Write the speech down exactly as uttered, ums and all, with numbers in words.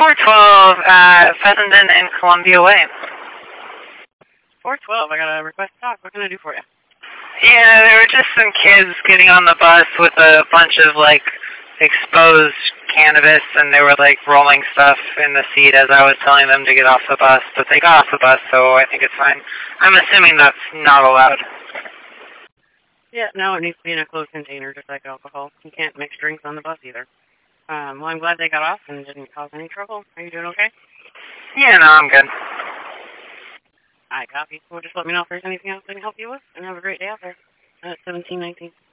four twelve at Fessenden and Columbia Way. four twelve, I got a request to talk. What can I do for you? Yeah, there were just some kids getting on the bus with a bunch of, like, exposed cannabis, and they were, like, rolling stuff in the seat as I was telling them to get off the bus, but they got off the bus, so I think it's fine. I'm assuming that's not allowed. Yeah, no, it needs to be in a closed container, just like alcohol. You can't mix drinks on the bus either. Um, well, I'm glad they got off and didn't cause any trouble. Are you doing okay? Yeah, no, I'm good. I copy. Well, just let me know if there's anything else I can help you with, and have a great day out there. Uh, seventeen nineteen.